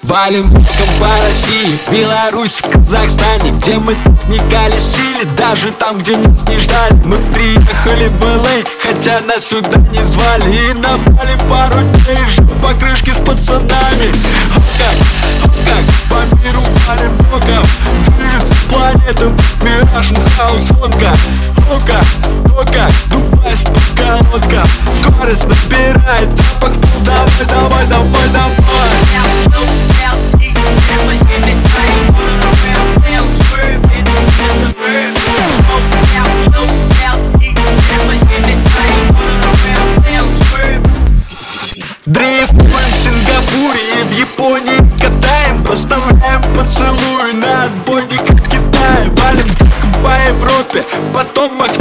Валим боком по России, в Беларуси, Казахстане, где мы не колесили, даже там, где нас не ждали. Мы приехали в LA, хотя нас сюда не звали, и набрали пару дней, жил по крышке с пацанами. Как по миру валим боком, движется планета, мираж, хаус-онка. Ока, дубайская колодка, скорость набирает запах, давай. Дрейфуем в Сингапуре и в Японии катаем, оставляем поцелуй на отбойниках в Китае. Валим по Европе, потом махнем